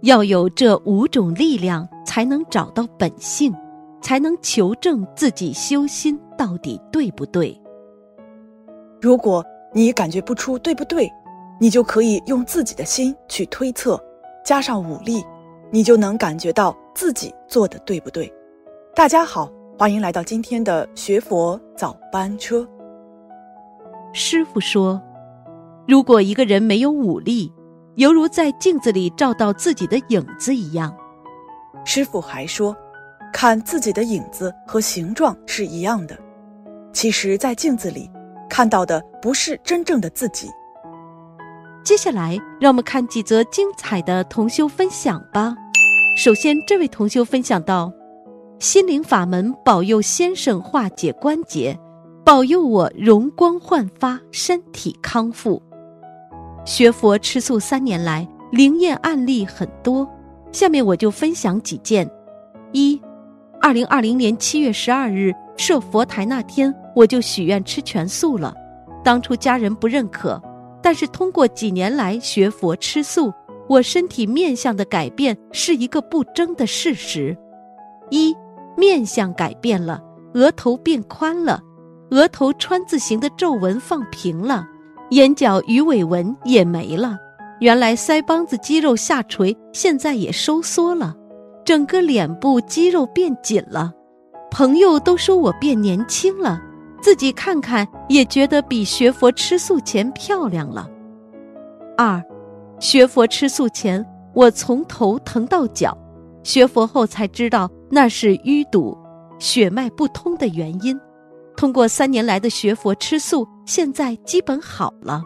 要有这5种力量，才能找到本性，才能求证自己修心到底对不对。 如果你感觉不出对不对，你就可以用自己的心去推测，加上武力，你就能感觉到自己做的对不对。大家好，欢迎来到今天的学佛早班车。 师父说，如果一个人没有武力，犹如在镜子里照到自己的影子一样。 师父还说，看自己的影子和形状是一样的，其实在镜子里看到的不是真正的自己。 接下来让我们看几则精彩的同修分享吧。首先这位同修分享到，心灵法门保佑先生化解关节，保佑我容光焕发，身体康复。学佛吃素3年来，灵验案例很多，下面我就分享几件。2020年7月12日设佛台那天，我就许愿吃全素了。当初家人不认可，但是通过几年来学佛吃素，我身体面相的改变是一个不争的事实。面相改变了，额头变宽了，额头川字形的皱纹放平了，眼角鱼尾纹也没了，原来腮帮子肌肉下垂，现在也收缩了，整个脸部肌肉变紧了。朋友都说我变年轻了，自己看看也觉得比学佛吃素前漂亮了。学佛吃素前，我从头疼到脚，学佛后才知道那是淤堵、血脉不通的原因。通过3年来的学佛吃素，现在基本好了。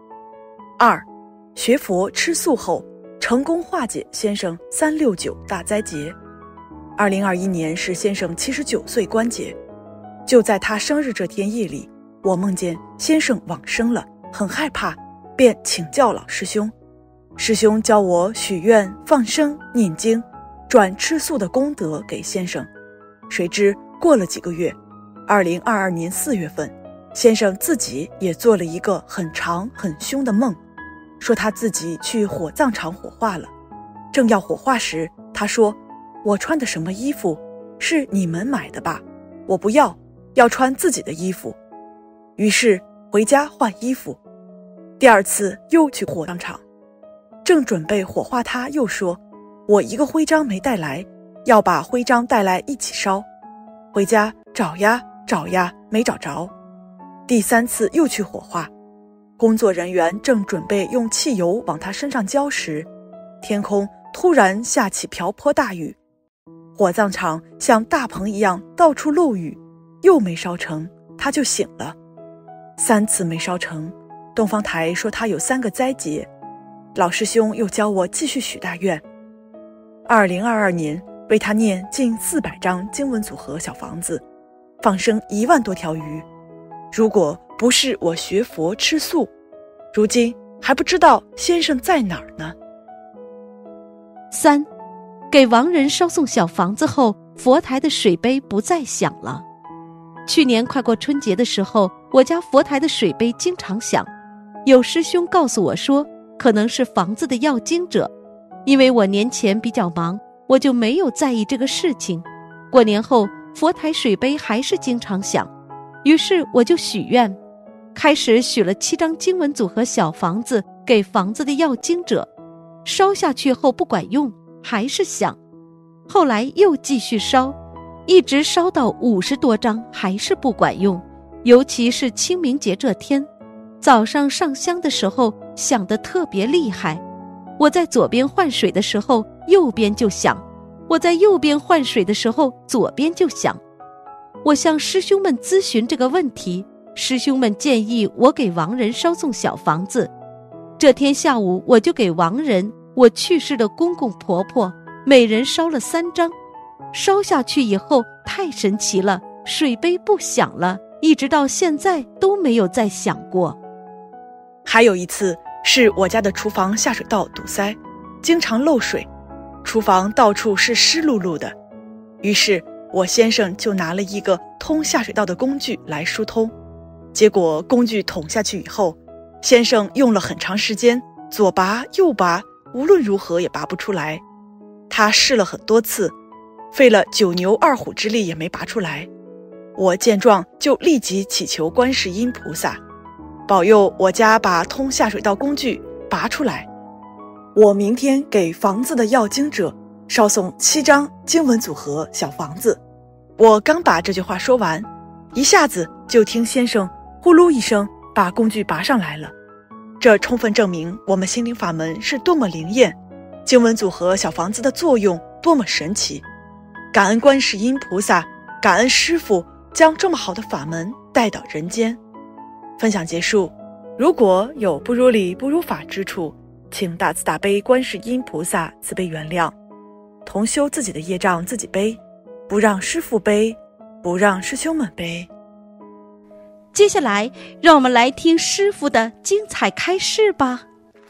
学佛吃素后，成功化解先生369大灾劫。2021年是先生79岁关节，就在他生日这天夜里，我梦见先生往生了，很害怕，便请教老师兄。师兄教我许愿、放生、念经，转吃素的功德给先生。谁知过了几个月，2022年4月份，先生自己也做了一个很长很凶的梦，说他自己去火葬场火化了。正要火化时，他说，我穿的什么衣服是你们买的吧，我不要，要穿自己的衣服。于是回家换衣服。第2次又去火葬场，正准备火化，他又说，我一个徽章没带来，要把徽章带来一起烧。回家找呀找呀，没找着。第3次又去火化，工作人员正准备用汽油往他身上浇时，天空突然下起瓢泼大雨，火葬场像大棚一样到处漏雨，又没烧成，他就醒了。3次没烧成，东方台说他有3个灾劫，老师兄又教我继续许大愿。2022年为他念近400张经文组合小房子，放生1万多条鱼。如果不是我学佛吃素，如今还不知道先生在哪儿呢。 给亡人烧送小房子后，佛台的水杯不再响了。去年快过春节的时候，我家佛台的水杯经常响，有师兄告诉我说，可能是房子的要经者。因为我年前比较忙，我就没有在意这个事情。过年后，佛台水杯还是经常响，于是我就许愿，开始许了7张经文组合小房子给房子的要经者，烧下去后不管用，还是响。后来又继续烧，一直烧到50多张，还是不管用。尤其是清明节这天，早上上香的时候响得特别厉害。我在左边换水的时候，右边就响；我在右边换水的时候，左边就响。我向师兄们咨询这个问题，师兄们建议我给亡人烧送小房子。这天下午，我就给亡人，我去世的公公婆婆，每人烧了3张。烧下去以后太神奇了，水杯不响了，一直到现在都没有再响过。 还有一次是我家的厨房下水道堵塞，经常漏水，厨房到处是湿漉漉的。于是我先生就拿了一个通下水道的工具来疏通，结果工具捅下去以后，先生用了很长时间，左拔右拔，无论如何也拔不出来， 他试了很多次，费了9牛2虎之力也没拔出来。我见状就立即祈求观世音菩萨保佑我家把通下水道工具拔出来。我明天给房子的要经者烧送7张经文组合小房子。我刚把这句话说完，一下子就听先生呼噜一声把工具拔上来了。这充分证明我们心灵法门是多么灵验，经文组合小房子的作用多么神奇。感恩观世音菩萨，感恩师父将这么好的法门带到人间。分享结束，如果有不如理不如法之处，请大慈大悲观世音菩萨慈悲原谅，同修自己的业障自己背，不让师父背，不让师兄们背。 接下来让我们来听师父的精彩开示吧。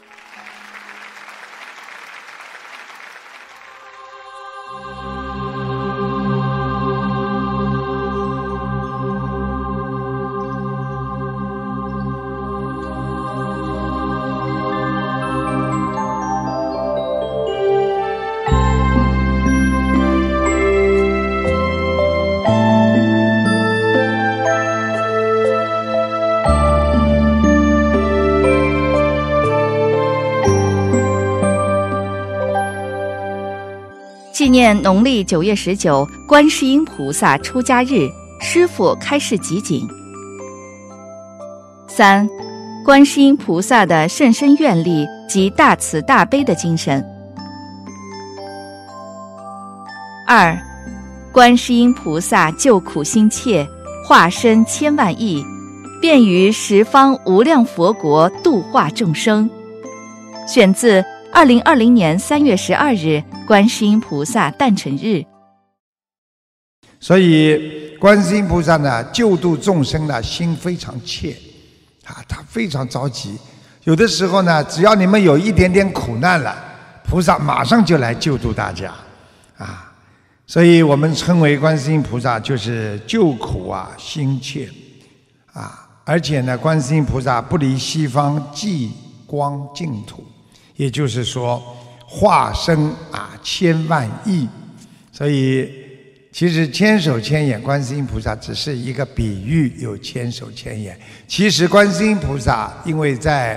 纪念农历9月19观世音菩萨出家日，师父开示集锦。3. 观世音菩萨的甚深愿力及大慈大悲的精神。2. 观世音菩萨救苦心切，化身千万亿，便于十方无量佛国度化众生。选自2020年3月12日观世音菩萨诞辰日。 所以观世音菩萨呢，救度众生的心非常切他非常着急。有的时候呢，只要你们有一点点苦难了，菩萨马上就来救度大家所以我们称为观世音菩萨就是救苦心切而且呢，观世音菩萨不离西方极光净土，也就是说化身千万亿。所以其实千手千眼观世音菩萨只是一个比喻，有千手千眼。其实观世音菩萨因为在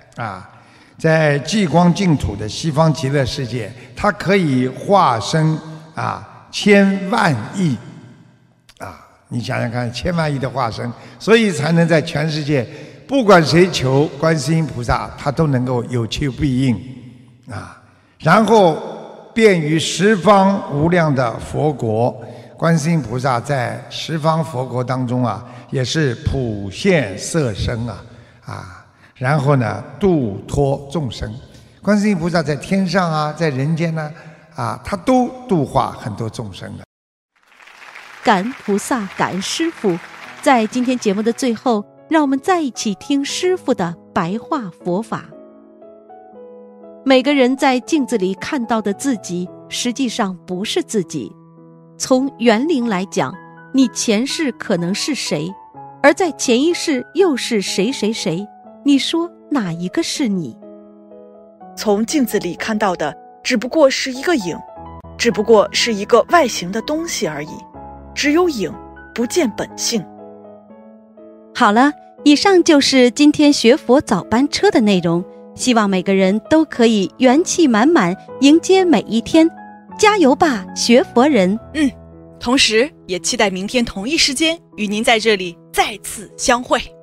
极光净土的西方极乐世界，它可以化身千万亿你想想看，千万亿的化身，所以才能在全世界不管谁求观世音菩萨，他都能够有求必应然后便于十方无量的佛国。观世音菩萨在十方佛国当中也是普现色身然后呢度脱众生。观世音菩萨在天上在人间呢他都度化很多众生的。 感恩菩萨，感恩师父。在今天节目的最后，让我们再一起听师父的白话佛法。每个人在镜子里看到的自己，实际上不是自己。从原灵来讲，你前世可能是谁，而在前一世又是谁谁谁，你说哪一个是你？ 从镜子里看到的只不过是一个影，只不过是一个外形的东西而已，只有影，不见本性。 好了，以上就是今天学佛早班车的内容，希望每个人都可以元气满满迎接每一天，加油吧，学佛人！ 同时也期待明天同一时间与您在这里再次相会。